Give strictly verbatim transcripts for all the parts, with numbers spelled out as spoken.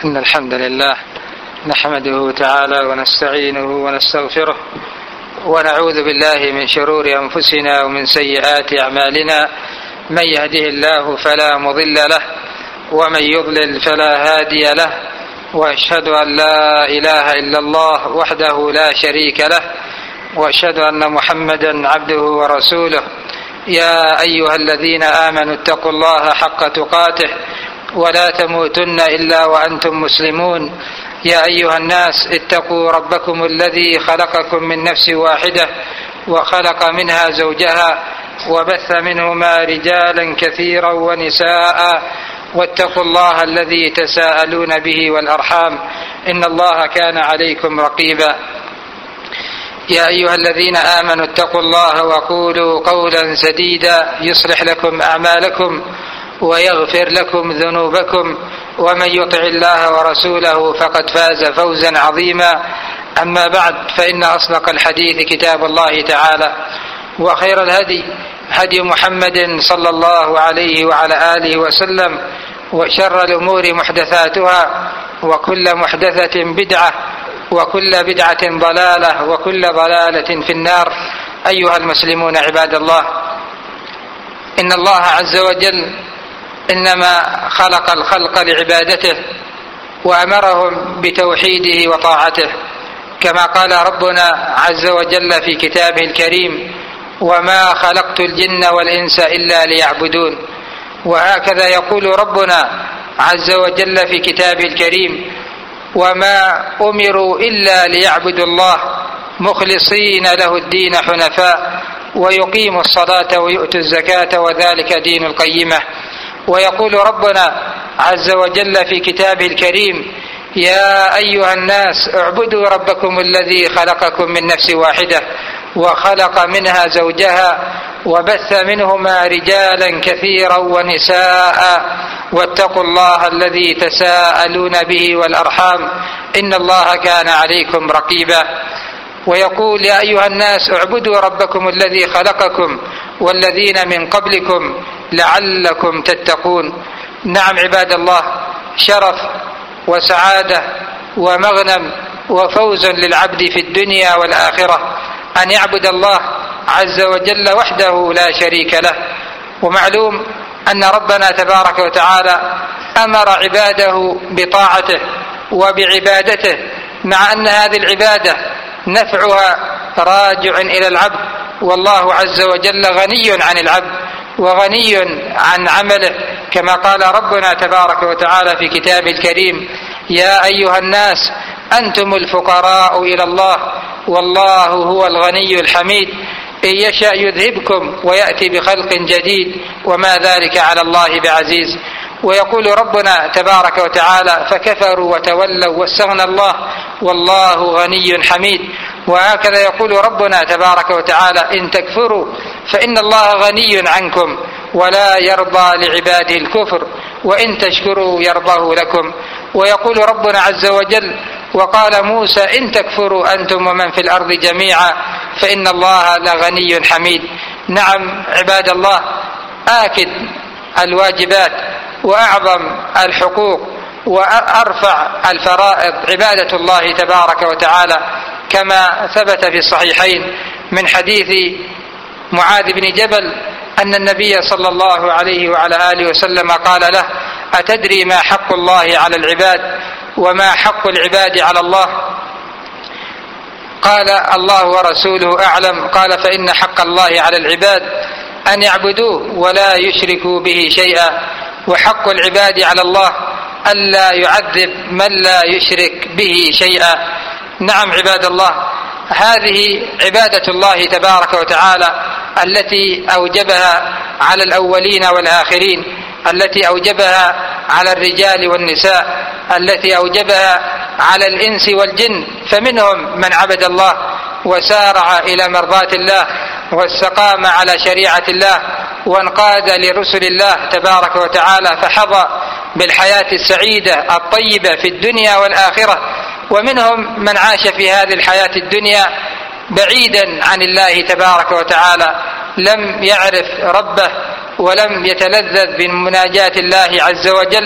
إن الحمد لله نحمده تعالى ونستعينه ونستغفره ونعوذ بالله من شرور أنفسنا ومن سيئات أعمالنا. من يهده الله فلا مضل له ومن يضلل فلا هادي له، وأشهد أن لا إله إلا الله وحده لا شريك له، وأشهد أن محمدا عبده ورسوله. يا أيها الذين آمنوا اتقوا الله حق تقاته ولا تموتن إلا وأنتم مسلمون. يا أيها الناس اتقوا ربكم الذي خلقكم من نفس واحدة وخلق منها زوجها وبث منهما رجالا كثيرا ونساء، واتقوا الله الذي تساءلون به والأرحام إن الله كان عليكم رقيبا. يا أيها الذين آمنوا اتقوا الله وقولوا قولا سديدا يصلح لكم أعمالكم ويغفر لكم ذنوبكم، ومن يطع الله ورسوله فقد فاز فوزا عظيما. أما بعد، فإن أصدق الحديث كتاب الله تعالى، وخير الهدي هدي محمد صلى الله عليه وعلى آله وسلم، وشر الأمور محدثاتها، وكل محدثة بدعة، وكل بدعة ضلالة، وكل ضلالة في النار. أيها المسلمون عباد الله، إن الله عز وجل إنما خلق الخلق لعبادته وأمرهم بتوحيده وطاعته، كما قال ربنا عز وجل في كتابه الكريم: وما خلقت الجن والإنس إلا ليعبدون. وهكذا يقول ربنا عز وجل في كتابه الكريم: وما أمروا إلا ليعبدوا الله مخلصين له الدين حنفاء ويقيموا الصلاة ويؤتوا الزكاة وذلك دين القيمة. ويقول ربنا عز وجل في كتابه الكريم: يا أيها الناس اعبدوا ربكم الذي خلقكم من نفس واحدة وخلق منها زوجها وبث منهما رجالا كثيرا ونساء واتقوا الله الذي تساءلون به والأرحام إن الله كان عليكم رقيبا. ويقول: يا أيها الناس اعبدوا ربكم الذي خلقكم والذين من قبلكم لعلكم تتقون. نعم عباد الله، شرف وسعادة ومغنم وفوز للعبد في الدنيا والآخرة أن يعبد الله عز وجل وحده لا شريك له. ومعلوم أن ربنا تبارك وتعالى أمر عباده بطاعته وبعبادته، مع أن هذه العبادة نفعها راجع إلى العبد، والله عز وجل غني عن العبد وغني عن عمله، كما قال ربنا تبارك وتعالى في كتابه الكريم: يا أيها الناس أنتم الفقراء إلى الله والله هو الغني الحميد، إن يشاء يذهبكم ويأتي بخلق جديد وما ذلك على الله بعزيز. ويقول ربنا تبارك وتعالى: فكفروا وتولوا واستغنى الله والله غني حميد. وهكذا يقول ربنا تبارك وتعالى: إن تكفروا فإن الله غني عنكم ولا يرضى لعباده الكفر وإن تشكروا يرضاه لكم. ويقول ربنا عز وجل: وقال موسى: إن تكفروا أنتم ومن في الأرض جميعا فإن الله لغني حميد. نعم عباد الله، آكد الواجبات وأعظم الحقوق وأرفع الفرائض عبادة الله تبارك وتعالى، كما ثبت في الصحيحين من حديث معاذ بن جبل أن النبي صلى الله عليه وعلى آله وسلم قال له: أتدري ما حق الله على العباد وما حق العباد على الله؟ قال: الله ورسوله أعلم. قال: فإن حق الله على العباد أن يعبدوه ولا يشركوا به شيئا، وحق العباد على الله ألا يعذب من لا يشرك به شيئا. نعم عباد الله، هذه عبادة الله تبارك وتعالى التي أوجبها على الأولين والآخرين، التي أوجبها على الرجال والنساء، التي أوجبها على الإنس والجن، فمنهم من عبد الله وسارع إلى مرضاة الله واستقام على شريعة الله وانقاد لرسل الله تبارك وتعالى، فحظى بالحياة السعيدة الطيبة في الدنيا والآخرة. ومنهم من عاش في هذه الحياة الدنيا بعيدا عن الله تبارك وتعالى، لم يعرف ربه ولم يتلذذ بمناجاة الله عز وجل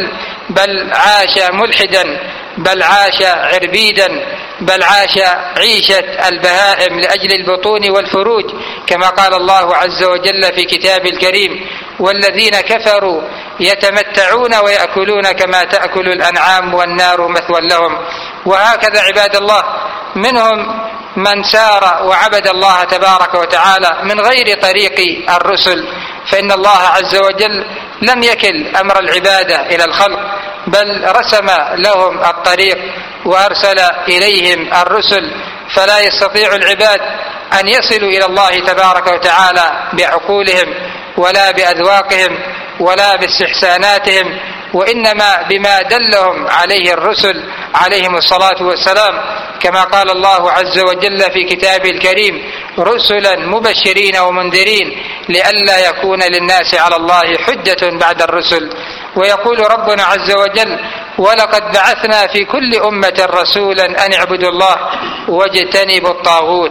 بل عاش ملحدا، بل عاش عربيدا، بل عاش عيشة البهائم لأجل البطون والفروج، كما قال الله عز وجل في كتاب الكريم: والذين كفروا يتمتعون ويأكلون كما تأكل الأنعام والنار مثوى لهم. وهكذا عباد الله، منهم من سار وعبد الله تبارك وتعالى من غير طريق الرسل، فإن الله عز وجل لم يكل أمر العبادة إلى الخلق، بل رسم لهم الطريق وأرسل إليهم الرسل، فلا يستطيع العباد أن يصلوا إلى الله تبارك وتعالى بعقولهم ولا بأذواقهم ولا باستحساناتهم، وإنما بما دلهم عليه الرسل عليهم الصلاة والسلام، كما قال الله عز وجل في كتابه الكريم: رسلا مبشرين ومنذرين لئلا يكون للناس على الله حجة بعد الرسل. ويقول ربنا عز وجل: ولقد بعثنا في كل أمة رسولا أن اعبدوا الله واجتنبوا الطاغوت.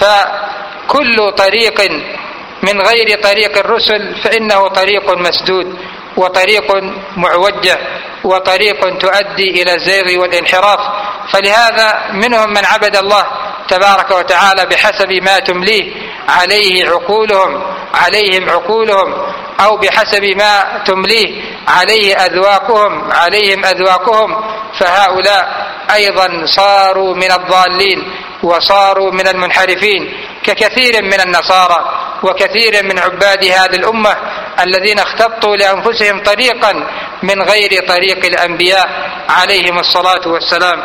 فكل طريق من غير طريق الرسل فإنه طريق مسدود، وطريق معوجة، وطريق تؤدي إلى الزيغ والانحراف. فلهذا منهم من عبد الله تبارك وتعالى بحسب ما تمليه عليه عقولهم عليهم عقولهم أو بحسب ما تمليه عليه أذواقهم عليهم أذواقهم، فهؤلاء أيضا صاروا من الضالين وصاروا من المنحرفين، ككثير من النصارى وكثير من عباد هذه الأمة الذين اختطوا لأنفسهم طريقا من غير طريق الأنبياء عليهم الصلاة والسلام.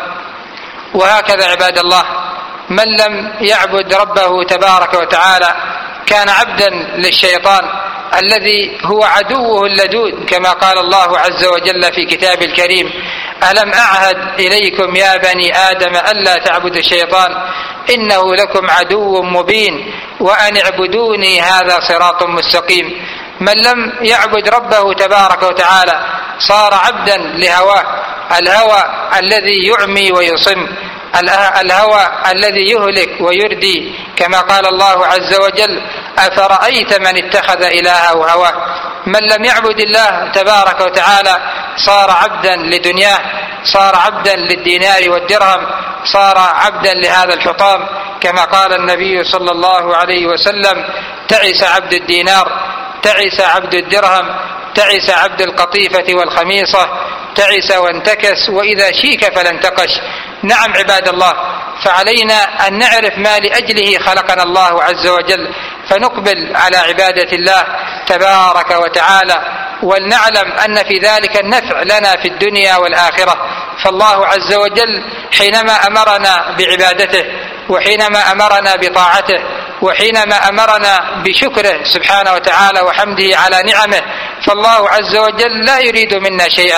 وهكذا عباد الله، من لم يعبد ربه تبارك وتعالى كان عبدا للشيطان الذي هو عدوه اللدود، كما قال الله عز وجل في كتاب الكريم: ألم أعهد إليكم يا بني آدم ألا تعبدوا الشيطان إنه لكم عدو مبين وأن اعبدوني هذا صراط مستقيم. من لم يعبد ربه تبارك وتعالى صار عبدا لهواه، الهوى الذي يعمي ويصم، الهوى الذي يهلك ويردي، كما قال الله عز وجل: أفرأيت من اتخذ إلهه هواه. من لم يعبد الله تبارك وتعالى صار عبدا لدنياه، صار عبدا للدينار والدرهم، صار عبدا لهذا الحطام، كما قال النبي صلى الله عليه وسلم: تعس عبد الدينار، تعس عبد الدرهم، تعس عبد القطيفة والخميصة، تعس وانتكس، وإذا شيك فلا انتقش. نعم عباد الله، فعلينا أن نعرف ما لأجله خلقنا الله عز وجل، فنقبل على عبادة الله تبارك وتعالى، ولنعلم أن في ذلك النفع لنا في الدنيا والآخرة. فالله عز وجل حينما أمرنا بعبادته، وحينما أمرنا بطاعته، وحينما أمرنا بشكره سبحانه وتعالى وحمده على نعمه، فالله عز وجل لا يريد منا شيئا،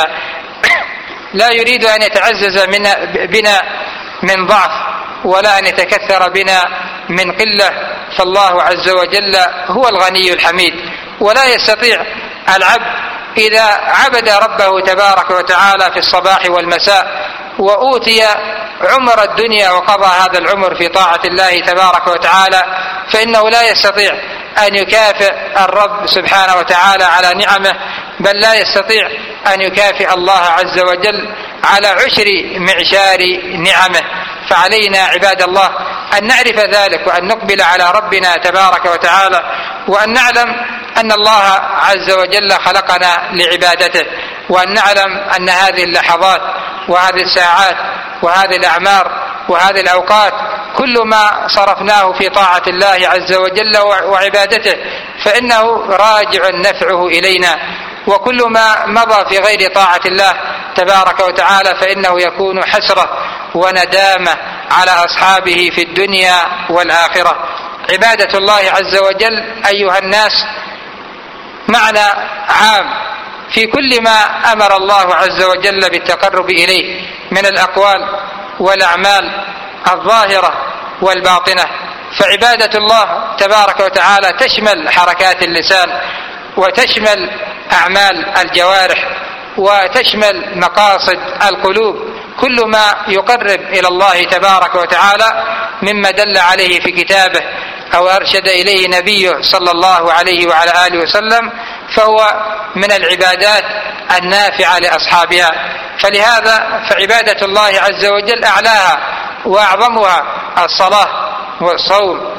لا يريد أن يتعزز بنا من ضعف ولا أن يتكثر بنا من قلة، فالله عز وجل هو الغني الحميد. ولا يستطيع العبد إذا عبد ربه تبارك وتعالى في الصباح والمساء وأوتي عمر الدنيا وقضى هذا العمر في طاعة الله تبارك وتعالى، فإنه لا يستطيع أن يكافئ الرب سبحانه وتعالى على نعمه، بل لا يستطيع أن يكافئ الله عز وجل على عشر معشار نعمه. فعلينا عباد الله أن نعرف ذلك، وأن نقبل على ربنا تبارك وتعالى، وأن نعلم أن الله عز وجل خلقنا لعبادته، وأن نعلم أن هذه اللحظات وهذه الساعات وهذه الأعمار وهذه الأوقات كل ما صرفناه في طاعة الله عز وجل وعبادته فإنه راجع نفعه إلينا، وكل ما مضى في غير طاعة الله تبارك وتعالى فإنه يكون حسرة وندامة على أصحابه في الدنيا والآخرة. عبادة الله عز وجل أيها الناس معنى عام في كل ما أمر الله عز وجل بالتقرب إليه من الأقوال والأعمال الظاهرة والباطنة. فعبادة الله تبارك وتعالى تشمل حركات اللسان، وتشمل أعمال الجوارح، وتشمل مقاصد القلوب، كل ما يقرب إلى الله تبارك وتعالى مما دل عليه في كتابه أو أرشد إليه نبيه صلى الله عليه وعلى آله وسلم، فهو من العبادات النافعة لأصحابها. فلهذا فعبادة الله عز وجل أعلاها وأعظمها الصلاة والصوم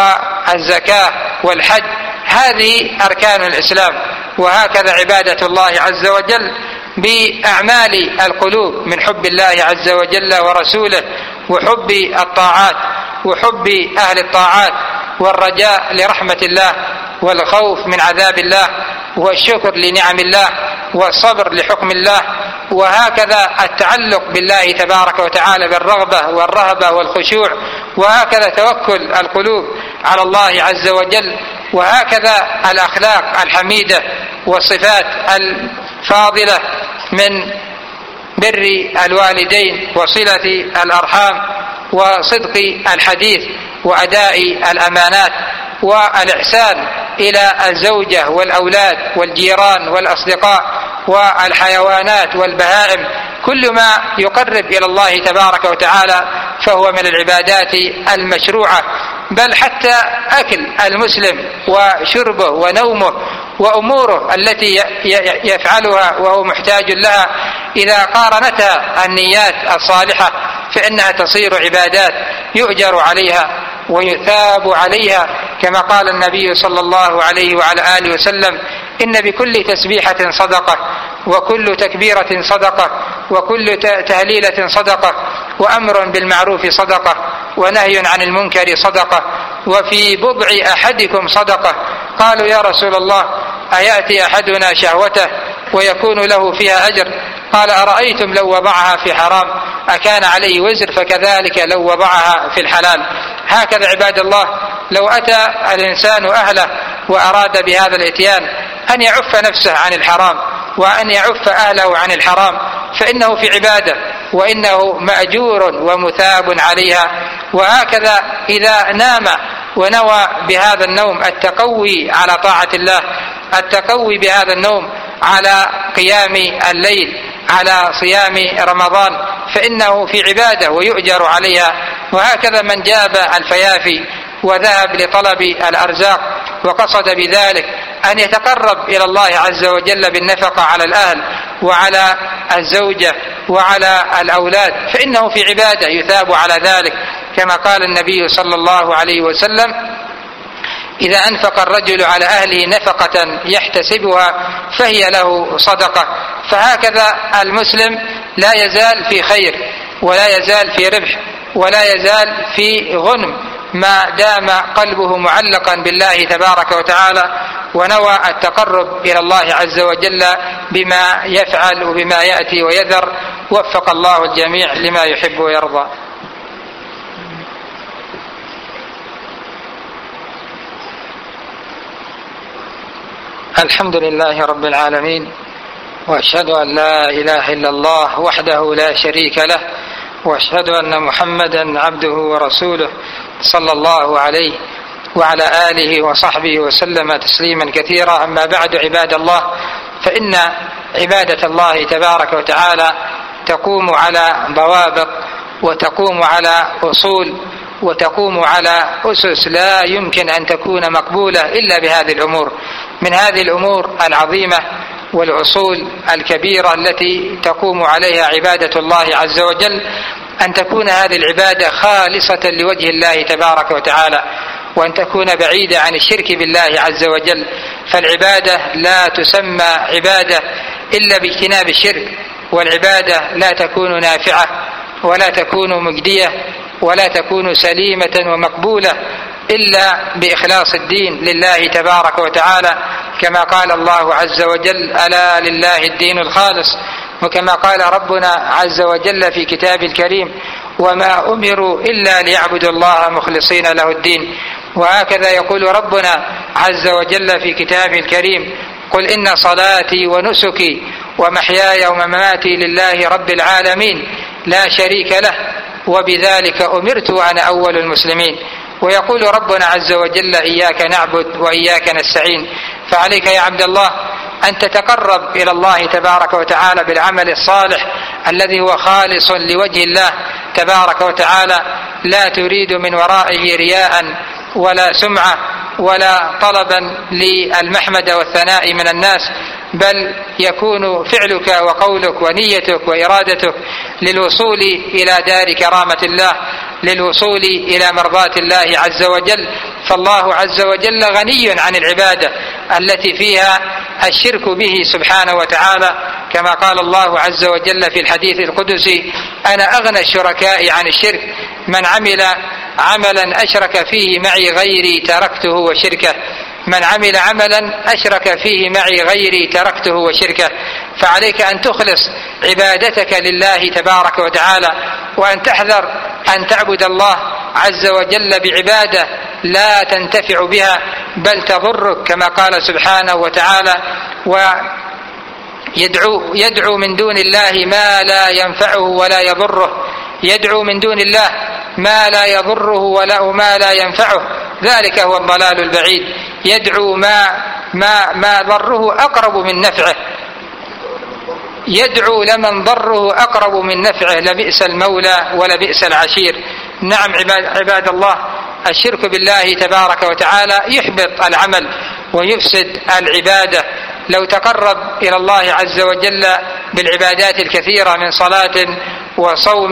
والزكاة والحج، هذه أركان الإسلام. وهكذا عبادة الله عز وجل بأعمال القلوب من حب الله عز وجل ورسوله وحب الطاعات وحب أهل الطاعات والرجاء لرحمة الله والخوف من عذاب الله والشكر لنعم الله والصبر لحكم الله. وهكذا التعلق بالله تبارك وتعالى بالرغبة والرهبة والخشوع، وهكذا توكل القلوب على الله عز وجل، وهكذا الأخلاق الحميدة والصفات الفاضلة من بر الوالدين وصلة الأرحام وصدق الحديث وأداء الأمانات والإحسان إلى الزوجة والأولاد والجيران والأصدقاء والحيوانات والبهائم. كل ما يقرب إلى الله تبارك وتعالى فهو من العبادات المشروعة. بل حتى أكل المسلم وشربه ونومه وأموره التي يفعلها وهو محتاج لها إذا قارنتها النيات الصالحة فإنها تصير عبادات يؤجر عليها ويثاب عليها، كما قال النبي صلى الله عليه وعلى آله وسلم: إن بكل تسبيحة صدقة، وكل تكبيرة صدقة، وكل تهليلة صدقة، وأمر بالمعروف صدقة، ونهي عن المنكر صدقة، وفي بضع أحدكم صدقة. قالوا: يا رسول الله، أيأتي أحدنا شهوته ويكون له فيها أجر؟ قال: أرأيتم لو وضعها في حرام أكان عليه وزر؟ فكذلك لو وضعها في الحلال. هكذا عباد الله لو أتى الإنسان أهله وأراد بهذا الإتيان أن يعف نفسه عن الحرام وأن يعف أهله عن الحرام فإنه في عبادة وإنه مأجور ومثاب عليها. وهكذا إذا نام ونوى بهذا النوم التقوي على طاعة الله، التقوي بهذا النوم على قيام الليل، على صيام رمضان، فإنه في عبادة ويؤجر عليها. وهكذا من جاب الفيافي وذهب لطلب الأرزاق وقصد بذلك أن يتقرب إلى الله عز وجل بالنفقة على الأهل وعلى الزوجة وعلى الأولاد فإنه في عبادة يثاب على ذلك، كما قال النبي صلى الله عليه وسلم: إذا أنفق الرجل على أهله نفقة يحتسبها فهي له صدقة. فهكذا المسلم لا يزال في خير ولا يزال في ربح ولا يزال في غنم ما دام قلبه معلقا بالله تبارك وتعالى ونوى التقرب إلى الله عز وجل بما يفعل وبما يأتي ويذر. وفق الله الجميع لما يحب ويرضى. الحمد لله رب العالمين، وأشهد أن لا إله إلا الله وحده لا شريك له، وأشهد أن محمدا عبده ورسوله صلى الله عليه وعلى آله وصحبه وسلم تسليما كثيرا. أما بعد، عباد الله، فإن عبادة الله تبارك وتعالى تقوم على ضوابط وتقوم على أصول وتقوم على أسس لا يمكن أن تكون مقبولة إلا بهذه الأمور. من هذه الأمور العظيمة والأصول الكبيرة التي تقوم عليها عبادة الله عز وجل أن تكون هذه العبادة خالصة لوجه الله تبارك وتعالى، وأن تكون بعيدة عن الشرك بالله عز وجل. فالعبادة لا تسمى عبادة إلا باجتناب الشرك، والعبادة لا تكون نافعة ولا تكون مجدية ولا تكون سليمة ومقبولة إلا بإخلاص الدين لله تبارك وتعالى، كما قال الله عز وجل: ألا لله الدين الخالص. وكما قال ربنا عز وجل في كتاب الكريم: وما أمروا إلا ليعبدوا الله مخلصين له الدين. وهكذا يقول ربنا عز وجل في كتاب الكريم: قل إن صلاتي ونسكي ومحياي ومماتي لله رب العالمين لا شريك له وبذلك أمرت وأنا أول المسلمين. ويقول ربنا عز وجل: إياك نعبد وإياك نستعين. فعليك يا عبد الله أن تتقرب إلى الله تبارك وتعالى بالعمل الصالح الذي هو خالص لوجه الله تبارك وتعالى، لا تريد من ورائه رياء ولا سمعة ولا طلبا للمحمد والثناء من الناس، بل يكون فعلك وقولك ونيتك وإرادتك للوصول إلى دار كرامة الله، للوصول إلى مرضاة الله عز وجل. فالله عز وجل غني عن العبادة التي فيها الشرك به سبحانه وتعالى، كما قال الله عز وجل في الحديث القدسي: أنا أغنى الشركاء عن الشرك، من عمل عملا أشرك فيه معي غيري تركته وشركه، من عمل عملا أشرك فيه معي غيري تركته وشركه. فعليك أن تخلص عبادتك لله تبارك وتعالى، وأن تحذر أن تعبد الله عز وجل بعبادة لا تنتفع بها بل تضرك، كما قال سبحانه وتعالى: ويدعو يدعو من دون الله ما لا ينفعه ولا يضره، يدعو من دون الله ما لا يضره ولا ما لا ينفعه، ذلك هو الضلال البعيد. يدعو ما ما ما ضره أقرب من نفعه، يدعو لمن ضره أقرب من نفعه، لبئس المولى ولبئس العشير. نعم عباد الله، الشرك بالله تبارك وتعالى يحبط العمل ويفسد العبادة. لو تقرب إلى الله عز وجل بالعبادات الكثيرة من صلاة وصوم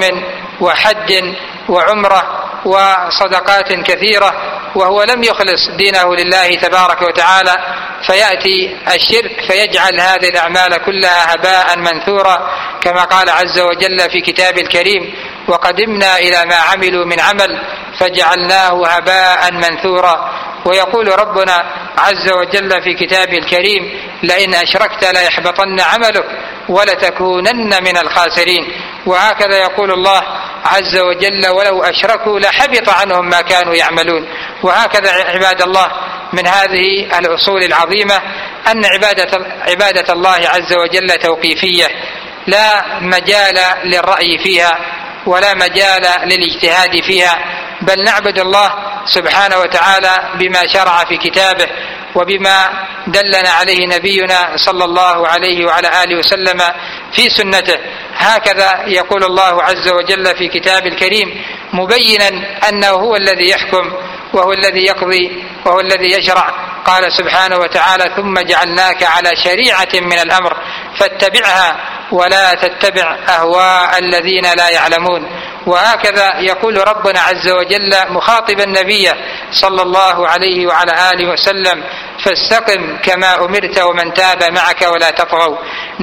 وحج وعمرة وصدقات كثيرة وهو لم يخلص دينه لله تبارك وتعالى، فيأتي الشرك فيجعل هذه الأعمال كلها هباء منثورا، كما قال عز وجل في كتاب الكريم: وقدمنا إلى ما عملوا من عمل فجعلناه هباء منثورا. ويقول ربنا عز وجل في كتابه الكريم: لئن أشركت ليحبطن عملك ولتكونن من الخاسرين. وهكذا يقول الله عز وجل: ولو أشركوا لحبط عنهم ما كانوا يعملون. وهكذا عباد الله، من هذه الأصول العظيمة أن عبادة, عبادة الله عز وجل توقيفية، لا مجال للرأي فيها ولا مجال للاجتهاد فيها، بل نعبد الله سبحانه وتعالى بما شرع في كتابه وبما دلنا عليه نبينا صلى الله عليه وعلى آله وسلم في سنته. هكذا يقول الله عز وجل في كتاب الكريم مبينا أنه هو الذي يحكم وهو الذي يقضي وهو الذي يشرع. قال سبحانه وتعالى: ثم جعلناك على شريعة من الأمر فاتبعها ولا تتبع أهواء الذين لا يعلمون. وهكذا يقول ربنا عز وجل مخاطبا النبي صلى الله عليه وعلى آله وسلم: فاستقم كما أمرت ومن تاب معك ولا تطغوا.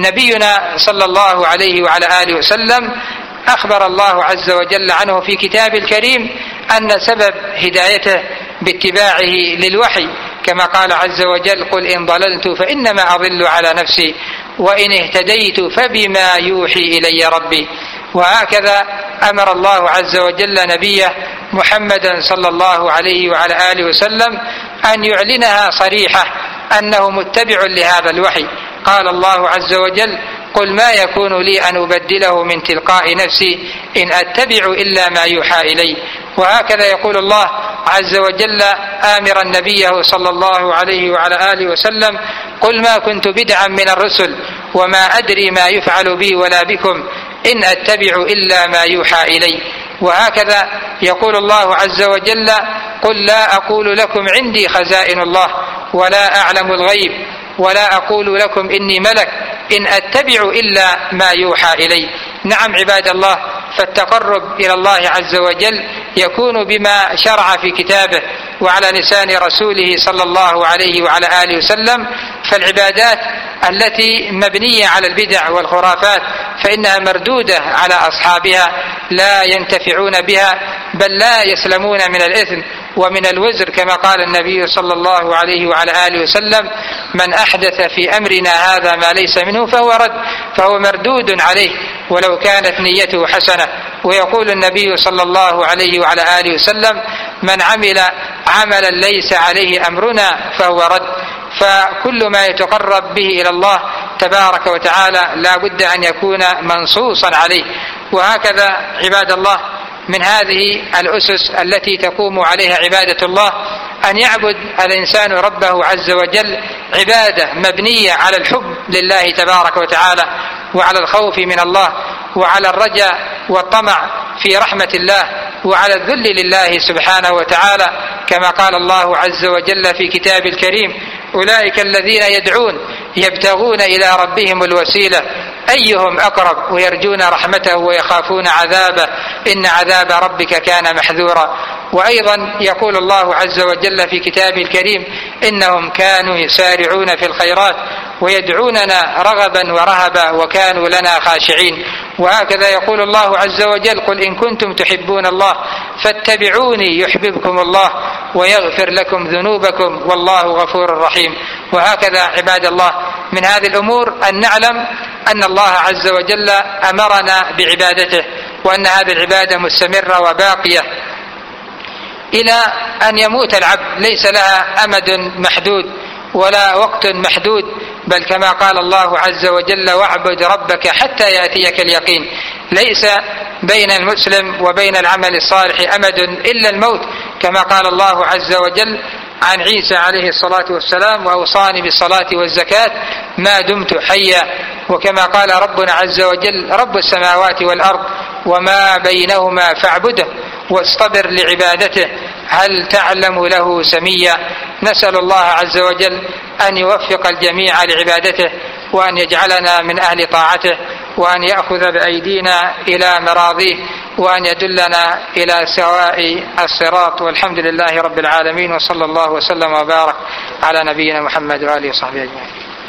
نبينا صلى الله عليه وعلى آله وسلم أخبر الله عز وجل عنه في كتاب الكريم أن سبب هدايته باتباعه للوحي، كما قال عز وجل: قل إن ضللت فإنما أضل على نفسي وإن اهتديت فبما يوحي إلي ربي. وهكذا أمر الله عز وجل نبيه محمدا صلى الله عليه وعلى آله وسلم أن يعلنها صريحة أنه متبع لهذا الوحي. قال الله عز وجل: قل ما يكون لي أن أبدله من تلقاء نفسي إن أتبع إلا ما يوحى إلي. وهكذا يقول الله عز وجل آمرا نبيه صلى الله عليه وعلى آله وسلم: قل ما كنت بدعا من الرسل وما أدري ما يفعل بي ولا بكم إن أتبع إلا ما يوحى إلي. وهكذا يقول الله عز وجل: قل لا أقول لكم عندي خزائن الله ولا أعلم الغيب ولا أقول لكم إني ملك إن أتبع إلا ما يوحى إلي. نعم عباد الله، فالتقرب إلى الله عز وجل يكون بما شرع في كتابه وعلى لسان رسوله صلى الله عليه وعلى آله وسلم. فالعبادات التي مبنية على البدع والخرافات فإنها مردودة على أصحابها، لا ينتفعون بها بل لا يسلمون من الإثم ومن الوزر، كما قال النبي صلى الله عليه وعلى آله وسلم: من أحدث في أمرنا هذا ما ليس منه فهو رد، فهو مردود عليه ولو كانت نيته حسنة. ويقول النبي صلى الله عليه وعلى آله وسلم: من عمل عملا ليس عليه أمرنا فهو رد. فكل ما يتقرب به إلى الله تبارك وتعالى لا بد أن يكون منصوصا عليه. وهكذا عباد الله، من هذه الأسس التي تقوم عليها عبادة الله أن يعبد الإنسان ربه عز وجل عبادة مبنية على الحب لله تبارك وتعالى وعلى الخوف من الله وعلى الرجاء والطمع في رحمة الله وعلى الذل لله سبحانه وتعالى، كما قال الله عز وجل في كتاب الكريم: أولئك الذين يدعون يبتغون إلى ربهم الوسيلة أيهم أقرب ويرجون رحمته ويخافون عذابه إن عذاب ربك كان محذورا. وأيضا يقول الله عز وجل في كتابه الكريم: إنهم كانوا يسارعون في الخيرات ويدعوننا رغبا ورهبا وكانوا لنا خاشعين. وهكذا يقول الله عز وجل: قل إن كنتم تحبون الله فاتبعوني يحببكم الله ويغفر لكم ذنوبكم والله غفور رحيم. وهكذا عباد الله من هذه الأمور أن نعلم أن الله عز وجل أمرنا بعبادته، وأن هذه العبادة مستمرة وباقية إلى أن يموت العبد، ليس لها أمد محدود ولا وقت محدود، بل كما قال الله عز وجل: واعبد ربك حتى يأتيك اليقين. ليس بين المسلم وبين العمل الصالح أمد إلا الموت، كما قال الله عز وجل عن عيسى عليه الصلاة والسلام: وأوصاني بالصلاة والزكاة ما دمت حيا. وكما قال ربنا عز وجل: رب السماوات والأرض وما بينهما فاعبده واصطبر لعبادته هل تعلم له سميا. نسأل الله عز وجل أن يوفق الجميع لعبادته، وأن يجعلنا من أهل طاعته، وأن يأخذ بأيدينا إلى مراضيه، وأن يدلنا إلى سواء الصراط. والحمد لله رب العالمين، وصلى الله وسلم وبارك على نبينا محمد وآله وصحبه أجمعين.